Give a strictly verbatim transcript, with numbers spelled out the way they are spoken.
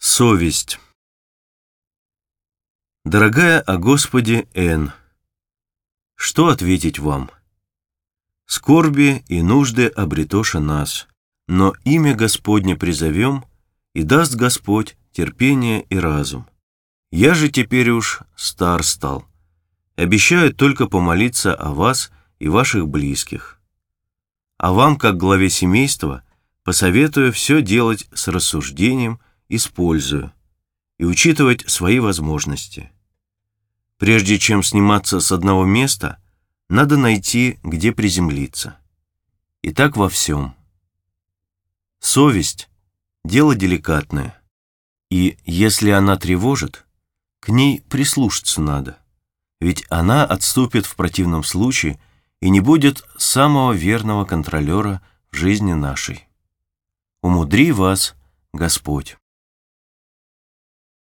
Совесть. Дорогая о Господе Н., что ответить вам? Скорби и нужды обретоша нас, но имя Господне призовем, и даст Господь терпение и разум. Я же теперь уж стар стал, обещаю только помолиться о вас и ваших близких. А вам, как главе семейства, посоветую все делать с рассуждением и с пользою, и учитывать свои возможности. Прежде чем сниматься с одного места, надо найти, где приземлиться. И так во всем. Совесть – дело деликатное, и если она тревожит, к ней прислушаться надо, ведь она отступит в противном случае и не будет самого верного контролера в жизни нашей. Умудри вас, Господь.